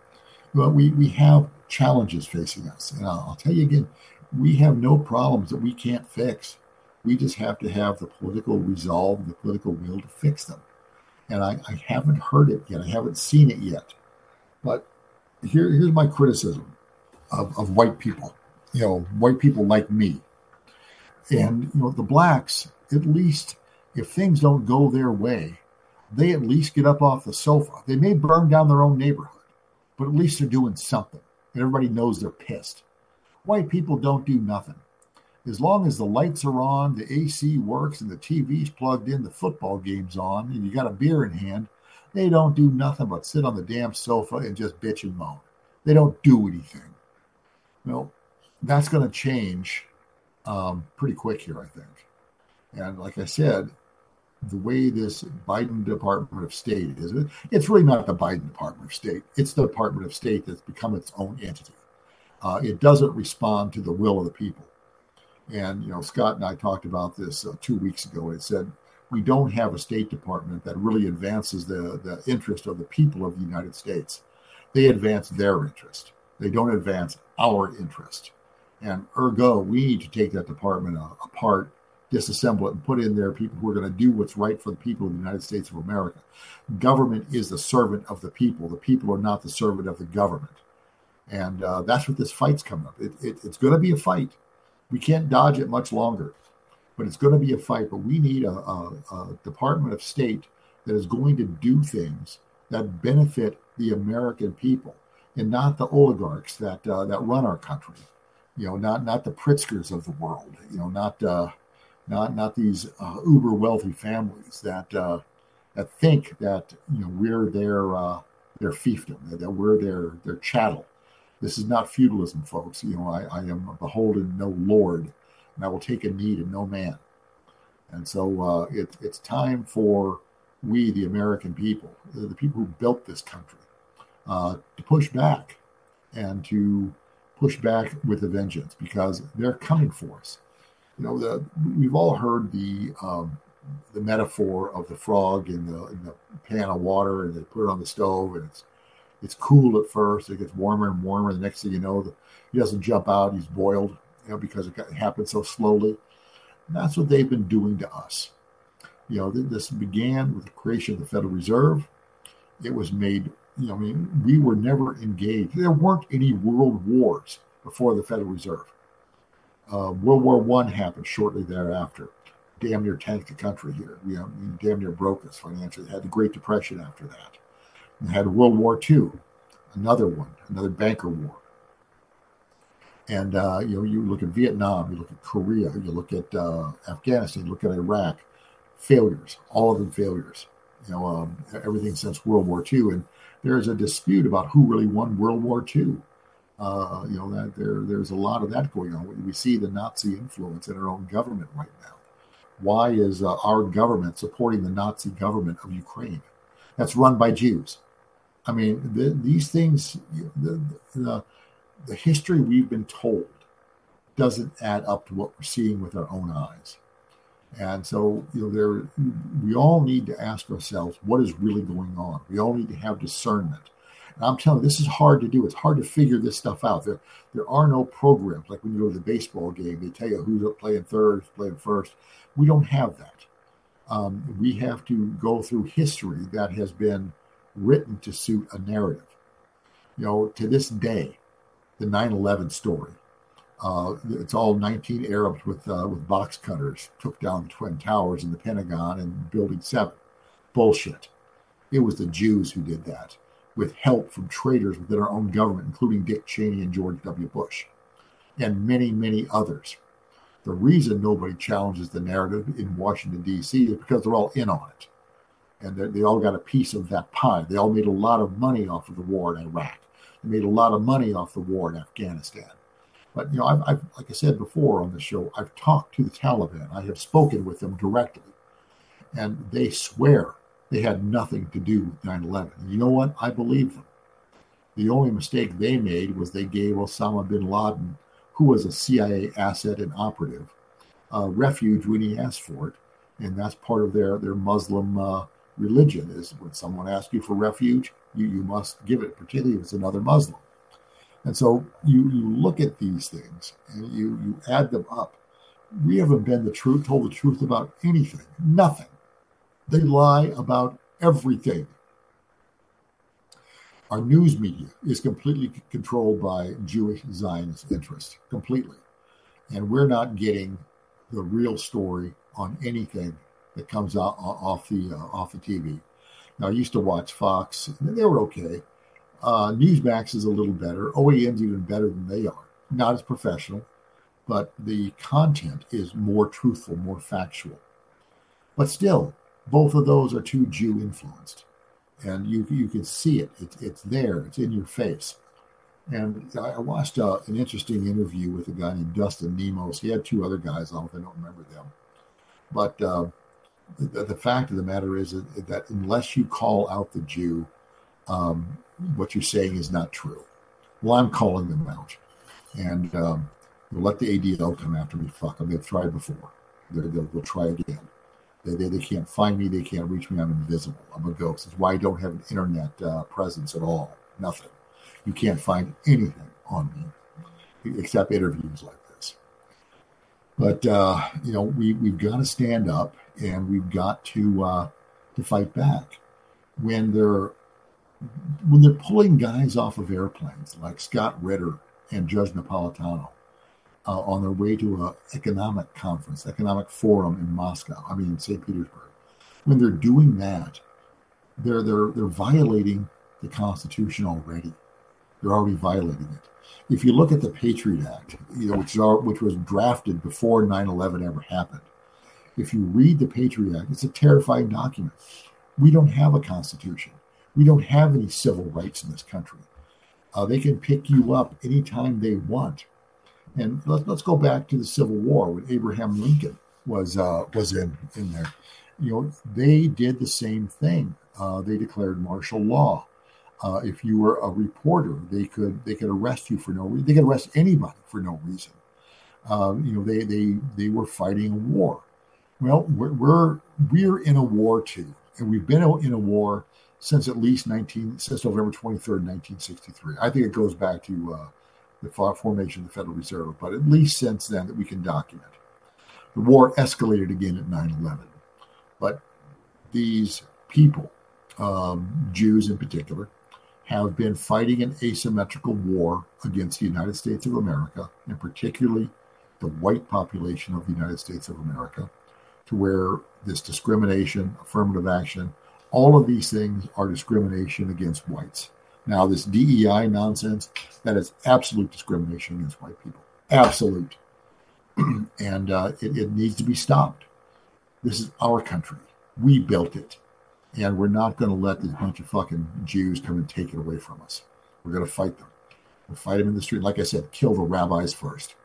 we have challenges facing us, and I'll tell you again, we have no problems that we can't fix. We just have to have the political resolve, the political will to fix them. And I haven't heard it yet. I haven't seen it yet. But here's my criticism of white people, white people like me. And, the blacks, at least if things don't go their way, they at least get up off the sofa. They may burn down their own neighborhood, but at least they're doing something. And everybody knows they're pissed. White people don't do nothing. As long as the lights are on, the AC works, and the TV's plugged in, the football game's on, and you got a beer in hand, they don't do nothing but sit on the damn sofa and just bitch and moan. They don't do anything. That's going to change pretty quick here, I think. And like I said, the way this Biden Department of State is, it's really not the Biden Department of State. It's the Department of State that's become its own entity. It doesn't respond to the will of the people. And, Scott and I talked about this 2 weeks ago. It said, we don't have a State Department that really advances the interest of the people of the United States. They advance their interest. They don't advance our interest. And ergo, we need to take that department apart, disassemble it, and put in there people who are going to do what's right for the people of the United States of America. Government is the servant of the people. The people are not the servant of the government. And that's what this fight's coming up. It's going to be a fight. We can't dodge it much longer, but it's going to be a fight. But we need a Department of State that is going to do things that benefit the American people and not the oligarchs that run our country. Not the Pritzkers of the world. Not these uber wealthy families that think that we're their fiefdom, that we're their chattel. This is not feudalism, folks. I am beholden no lord, and I will take a knee to no man. And so it's time for we, the American people, the people who built this country, to push back and to push back with a vengeance, because they're coming for us. We've all heard the the metaphor of the frog in the pan of water, and they put it on the stove, and it's cool at first. It gets warmer and warmer. The next thing you know, he doesn't jump out. He's boiled, because it happened so slowly. And that's what they've been doing to us. This began with the creation of the Federal Reserve. It was made, we were never engaged. There weren't any world wars before the Federal Reserve. World War I happened shortly thereafter. Damn near tanked the country here. Damn near broke us financially. Had the Great Depression after that. We had World War II, another banker war. And, you look at Vietnam, you look at Korea, you look at Afghanistan, you look at Iraq, failures, all of them failures. Everything since World War II. And there's a dispute about who really won World War II. That there's a lot of that going on. We see the Nazi influence in our own government right now. Why is our government supporting the Nazi government of Ukraine? That's run by Jews. I mean, these things, the history we've been told doesn't add up to what we're seeing with our own eyes. And so, we all need to ask ourselves, what is really going on? We all need to have discernment. And I'm telling you, this is hard to do. It's hard to figure this stuff out. There are no programs. Like when you go to the baseball game, they tell you who's playing third, who's playing first. We don't have that. We have to go through history that has been written to suit a narrative. To this day, the 9/11 story, it's all 19 Arabs with box cutters took down the Twin Towers in the Pentagon and Building 7. Bullshit. It was the Jews who did that, with help from traitors within our own government, including Dick Cheney and George W. Bush, and many, many others. The reason nobody challenges the narrative in Washington, D.C. is because they're all in on it. And they all got a piece of that pie. They all made a lot of money off of the war in Iraq. They made a lot of money off the war in Afghanistan. But, I've like I said before on the show, I've talked to the Taliban. I have spoken with them directly. And they swear they had nothing to do with 9/11. And you know what? I believe them. The only mistake they made was they gave Osama bin Laden, who was a CIA asset and operative, refuge when he asked for it. And that's part of their Muslim religion, is when someone asks you for refuge, you must give it, particularly if it's another Muslim. And so you look at these things and you add them up. We haven't been told the truth about anything. Nothing. They lie about everything. Our news media is completely controlled by Jewish Zionist interests, completely. And we're not getting the real story on anything that comes out off the TV. Now, I used to watch Fox, and they were okay. Newsmax is a little better. OAN's even better than they are. Not as professional, but the content is more truthful, more factual. But still, both of those are too Jew influenced. And you can see it. It's there. It's in your face. And I watched an interesting interview with a guy named Dustin Nemos. He had two other guys on, I don't remember them. But the fact of the matter is that unless you call out the Jew, what you're saying is not true. Well, I'm calling them out. And let the ADL come after me. Fuck them. They've tried before. They'll try again. They can't find me. They can't reach me. I'm invisible. I'm a ghost. That's why I don't have an internet presence at all. Nothing. You can't find anything on me except interviews like this. But we've got to stand up and we've got to fight back when they're pulling guys off of airplanes like Scott Ritter and Judge Napolitano on their way to an economic conference, economic forum in St. Petersburg. When they're doing that, they're violating the Constitution already. They're already violating it. If you look at the Patriot Act, which was drafted before 9/11 ever happened, if you read the Patriot Act, it's a terrifying document. We don't have a constitution. We don't have any civil rights in this country. They can pick you up anytime they want. And let's go back to the Civil War when Abraham Lincoln was in there. They did the same thing. They declared martial law. If you were a reporter, they could arrest you for no reason. They could arrest anybody for no reason. They were fighting a war. Well, we're in a war too, and we've been in a war since at least since November 23rd, 1963. I think it goes back to the formation of the Federal Reserve, but at least since then that we can document. The war escalated again at 9/11, but these people, Jews in particular, have been fighting an asymmetrical war against the United States of America, and particularly the white population of the United States of America, to where this discrimination, affirmative action, all of these things are discrimination against whites. Now, this DEI nonsense, that is absolute discrimination against white people. Absolute. And it needs to be stopped. This is our country. We built it. And we're not going to let this bunch of fucking Jews come and take it away from us. We're going to fight them. We'll fight them in the street. Like I said, kill the rabbis first.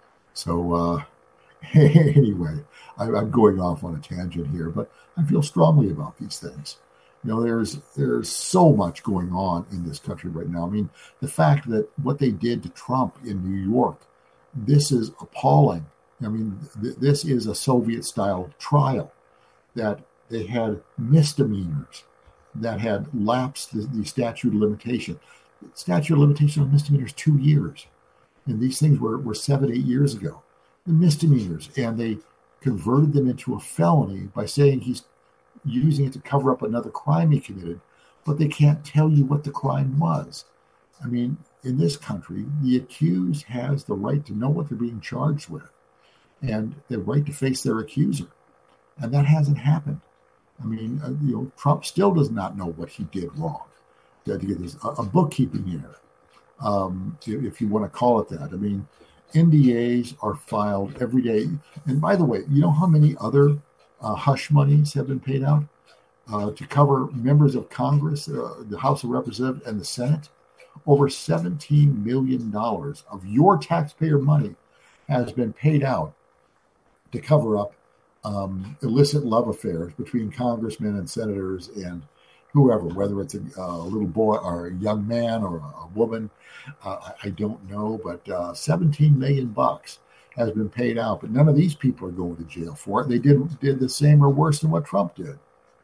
So anyway, I'm going off on a tangent here, but I feel strongly about these things. You know, there's so much going on in this country right now. I mean, the fact that what they did to Trump in New York, this is appalling. I mean, this is a Soviet-style trial that they had misdemeanors that had lapsed the statute of limitation. The statute of limitation on misdemeanors 2 years. And these things were 7, 8 years ago. The misdemeanors. And they converted them into a felony by saying he's using it to cover up another crime he committed, but they can't tell you what the crime was. I mean, in this country, the accused has the right to know what they're being charged with and the right to face their accuser. And that hasn't happened. I mean, Trump still does not know what he did wrong. There's a bookkeeping error, if you want to call it that. I mean, NDAs are filed every day. And by the way, you know how many other hush monies have been paid out to cover members of Congress, the House of Representatives, and the Senate? Over $17 million of your taxpayer money has been paid out to cover up illicit love affairs between congressmen and senators and whoever, whether it's a little boy or a young man or a woman. I don't know, but $17 million has been paid out. But none of these people are going to jail for it. They did the same or worse than what Trump did.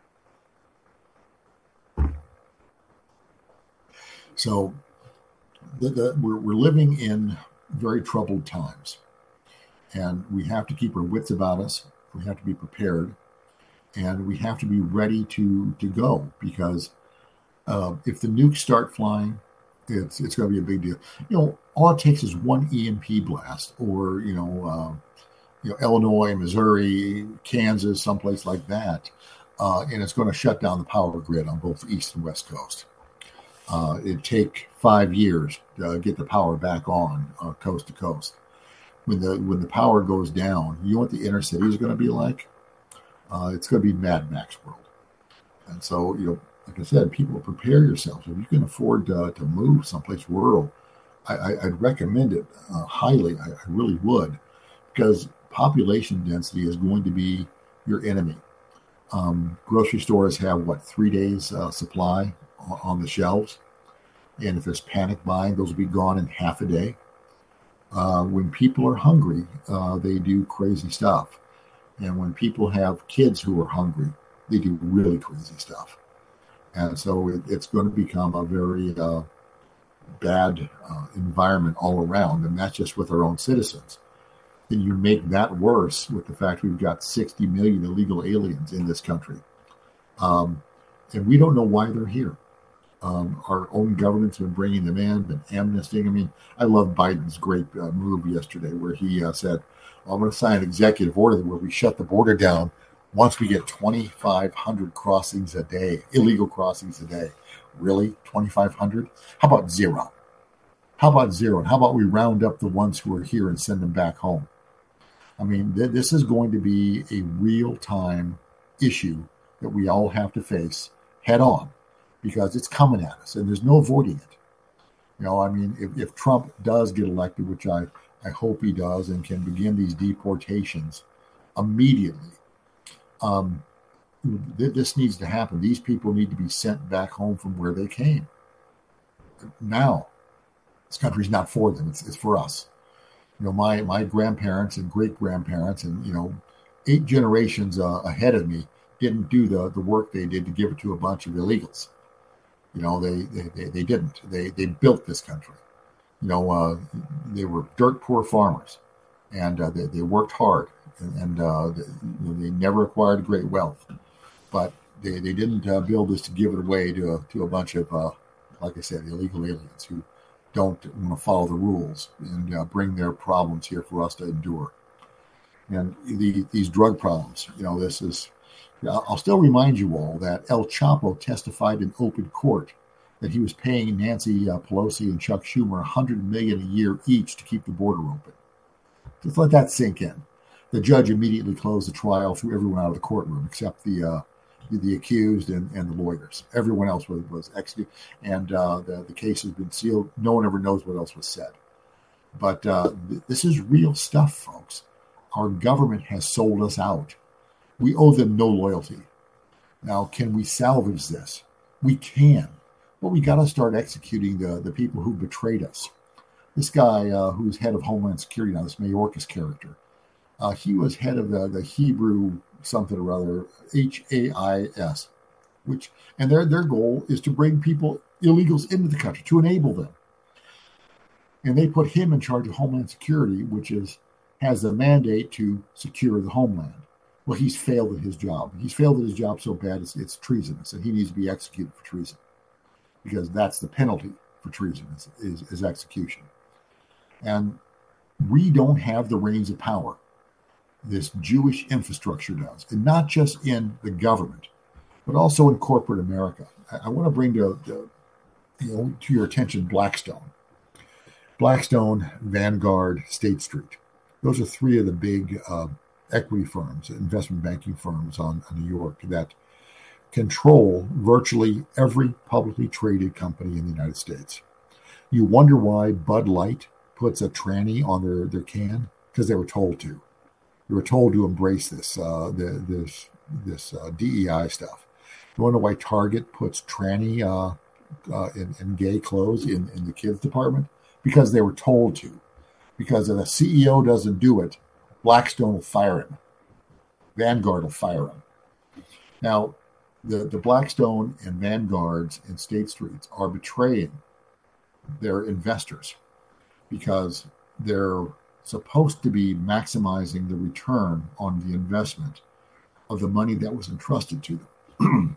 So we're living in very troubled times, and we have to keep our wits about us. We have to be prepared, and we have to be ready to go, because if the nukes start flying, it's going to be a big deal. You know, all it takes is one EMP blast, or Illinois, Missouri, Kansas, someplace like that, and it's going to shut down the power grid on both the East and West Coast. It'd take 5 years to get the power back on coast to coast. When the power goes down, you know what the inner city is going to be like? It's going to be Mad Max world. And so, like I said, people, prepare yourselves. If you can afford to move someplace rural, I'd recommend it highly. I really would, because population density is going to be your enemy. Grocery stores have 3 days supply on the shelves, and if there's panic buying, those will be gone in half a day. When people are hungry, they do crazy stuff, and when people have kids who are hungry, they do really crazy stuff. And so it's going to become a very bad environment all around, and that's just with our own citizens. Then you make that worse with the fact we've got 60 million illegal aliens in this country, and we don't know why they're here. Our own government's been bringing them in, been amnestying. I mean, I love Biden's great move yesterday where he said, I'm going to sign an executive order where we shut the border down once we get 2,500 crossings a day, illegal crossings a day. Really? 2,500? How about zero? How about zero? And how about we round up the ones who are here and send them back home? I mean, this is going to be a real-time issue that we all have to face head on, because it's coming at us and there's no avoiding it. I mean, if Trump does get elected, which I hope he does, and can begin these deportations immediately, this needs to happen. These people need to be sent back home from where they came. Now, this country's not for them. It's for us. My grandparents and great grandparents and, 8 generations ahead of me didn't do the work they did to give it to a bunch of illegals. They didn't. They built this country. They were dirt poor farmers, and they worked hard, and they never acquired great wealth. But they didn't build this to give it away to a bunch of, like I said, illegal aliens who don't want to follow the rules and bring their problems here for us to endure. And these drug problems, this is. I'll still remind you all that El Chapo testified in open court that he was paying Nancy Pelosi and Chuck Schumer $100 million a year each to keep the border open. Just let that sink in. The judge immediately closed the trial, threw everyone out of the courtroom except the accused and the lawyers. Everyone else was executed, and the case has been sealed. No one ever knows what else was said. But this is real stuff, folks. Our government has sold us out. We owe them no loyalty. Now, can we salvage this? We can. But we got to start executing the people who betrayed us. This guy who's head of Homeland Security now, this Mayorkas character, he was head of the Hebrew something or other, HAIS, and their goal is to bring people, illegals, into the country, to enable them. And they put him in charge of Homeland Security, which has the mandate to secure the homeland. Well, he's failed at his job. He's failed at his job so bad it's treasonous, and he needs to be executed for treason, because that's the penalty for treason is execution. And we don't have the reins of power. This Jewish infrastructure does, and not just in the government, but also in corporate America. I want to bring to your attention Blackstone, Vanguard, State Street. Those are three of the big equity firms, investment banking firms on New York that control virtually every publicly traded company in the United States. You wonder why Bud Light puts a tranny on their can? Because they were told to. They were told to embrace this DEI stuff. You wonder why Target puts tranny in gay clothes in the kids department? Because they were told to. Because if the CEO doesn't do it, Blackstone will fire him. Vanguard will fire him. Now, the Blackstone and Vanguards and State Streets are betraying their investors because they're supposed to be maximizing the return on the investment of the money that was entrusted to them.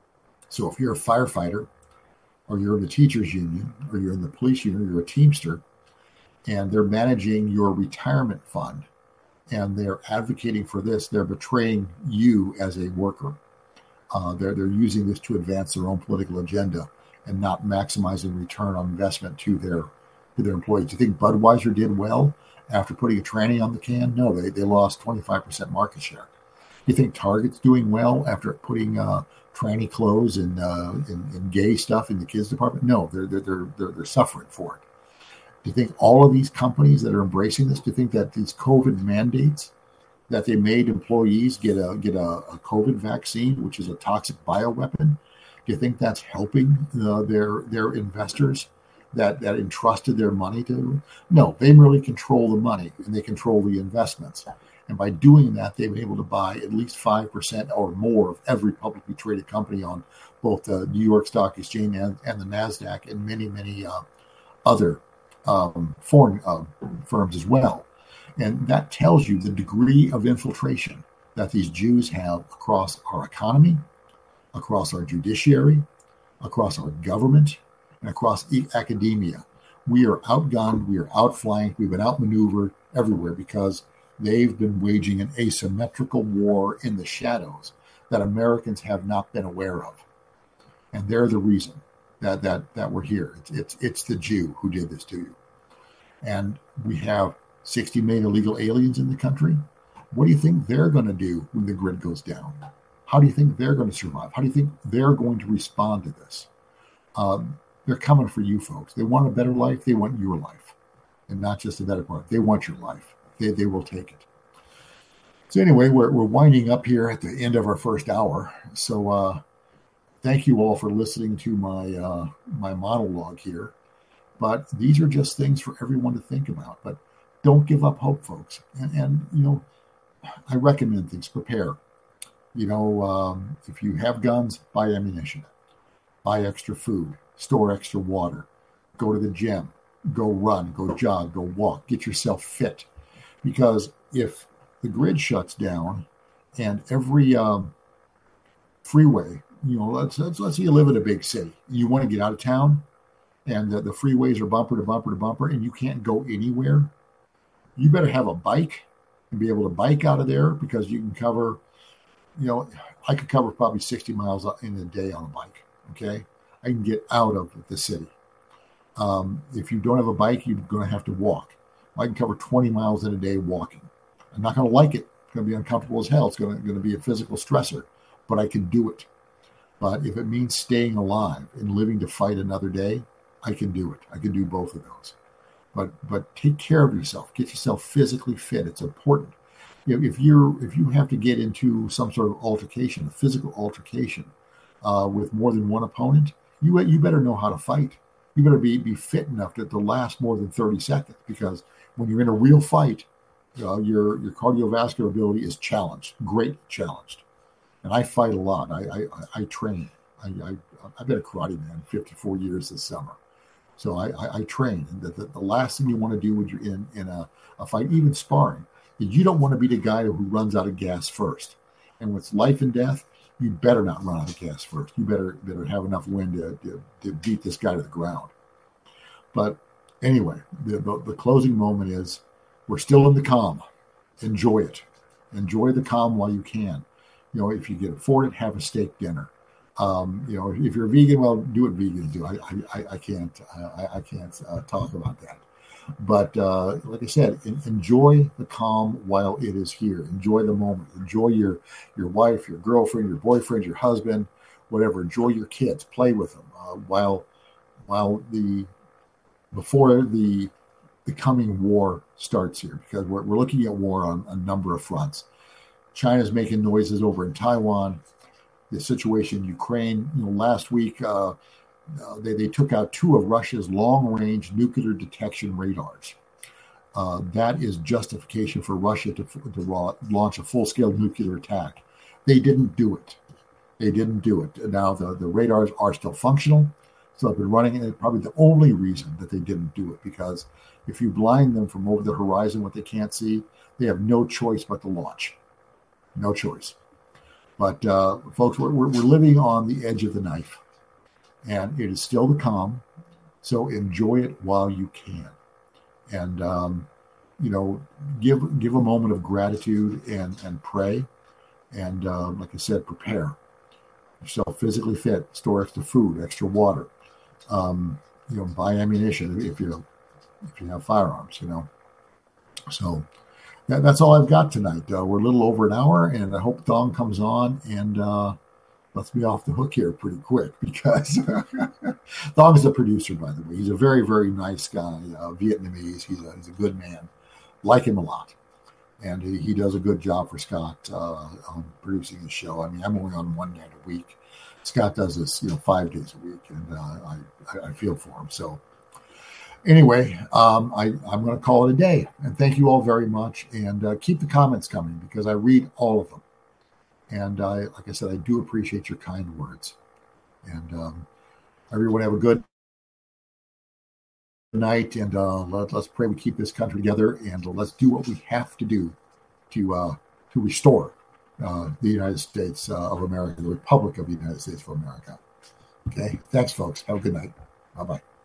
So if you're a firefighter, or you're in the teachers union, or you're in the police union, you're a Teamster, and they're managing your retirement fund, and they're advocating for this, they're betraying you as a worker. They're using this to advance their own political agenda and not maximizing return on investment to their employees. Do you think Budweiser did well after putting a tranny on the can? No, they lost 25% market share. You think Target's doing well after putting tranny clothes and gay stuff in the kids department? No, they're suffering for it. Do you think all of these companies that are embracing this, do you think that these COVID mandates that they made employees get a COVID vaccine, which is a toxic bioweapon, do you think that's helping their investors that entrusted their money to? No, they really control the money and they control the investments. And by doing that, they've been able to buy at least 5% or more of every publicly traded company on both the New York Stock Exchange and the NASDAQ and many, many other foreign firms as well. And that tells you the degree of infiltration that these Jews have across our economy, across our judiciary, across our government, and across academia. We are outgunned, we are outflanked, we've been outmaneuvered everywhere because they've been waging an asymmetrical war in the shadows that Americans have not been aware of. And they're the reason that we're here. It's the Jew who did this to you. And we have 60 million illegal aliens in the country. What do you think they're going to do when the grid goes down? How do you think they're going to survive? How do you think they're going to respond to this? They're coming for you folks. They want a better life. They want your life, and not just a better part. They want your life. They will take it. So anyway, we're winding up here at the end of our first hour. So thank you all for listening to my monologue here. But these are just things for everyone to think about. But don't give up hope, folks. And I recommend things. Prepare. If you have guns, buy ammunition, buy extra food, store extra water, go to the gym, go run, go jog, go walk, get yourself fit. Because if the grid shuts down and every freeway, let's say you live in a big city, you want to get out of town, and the freeways are bumper to bumper to bumper, and you can't go anywhere, you better have a bike and be able to bike out of there, because you can cover, I could cover probably 60 miles in a day on a bike. Okay. I can get out of the city. If you don't have a bike, you're going to have to walk. I can cover 20 miles in a day walking. I'm not going to like it. It's going to be uncomfortable as hell. It's going to be a physical stressor, but I can do it. But if it means staying alive and living to fight another day, I can do it. I can do both of those. But take care of yourself. Get yourself physically fit. It's important. If you have to get into some sort of altercation, a physical altercation, with more than one opponent, you better know how to fight. You better be fit enough to last more than 30 seconds, because when you're in a real fight, your cardiovascular ability is challenged, greatly challenged. And I fight a lot. I train. I've been a karate man 54 years this summer. So I train. And the last thing you want to do when you're in a fight, even sparring, is you don't want to be the guy who runs out of gas first. And with life and death, you better not run out of gas first. You better have enough wind to beat this guy to the ground. But anyway, the closing moment is, we're still in the calm. Enjoy it. Enjoy the calm while you can. If you can afford it, have a steak dinner. If you're vegan, well, do what vegans do. I can't talk about that. But like I said, enjoy the calm while it is here. Enjoy the moment. Enjoy your wife, your girlfriend, your boyfriend, your husband, whatever. Enjoy your kids. Play with them before the coming war starts here, because we're looking at war on a number of fronts. China's making noises over in Taiwan. The situation in Ukraine. Last week they took out 2 of Russia's long-range nuclear detection radars. That is justification for Russia to launch a full-scale nuclear attack. They didn't do it. Now the radars are still functional, so they've been running, and it's probably the only reason that they didn't do it, because if you blind them from over the horizon, what they can't see, they have no choice but to launch. No choice. But folks, we're living on the edge of the knife, and it is still the calm. So enjoy it while you can, and give a moment of gratitude and pray, and like I said, prepare yourself physically fit. Store extra food, extra water. Buy ammunition if you have firearms. So. That's all I've got tonight. We're a little over an hour, and I hope Dong comes on and lets me off the hook here pretty quick, because Dong is a producer, by the way. He's a very, very nice guy, Vietnamese. He's a good man. Like him a lot. And he does a good job for Scott on producing the show. I mean, I'm only on one night a week. Scott does this, 5 days a week, and I feel for him. So anyway, I'm going to call it a day. And thank you all very much. And keep the comments coming, because I read all of them. And like I said, I do appreciate your kind words. And everyone have a good night. And let's pray we keep this country together. And let's do what we have to do to restore the United States of America, the Republic of the United States of America. Okay. Thanks, folks. Have a good night. Bye-bye.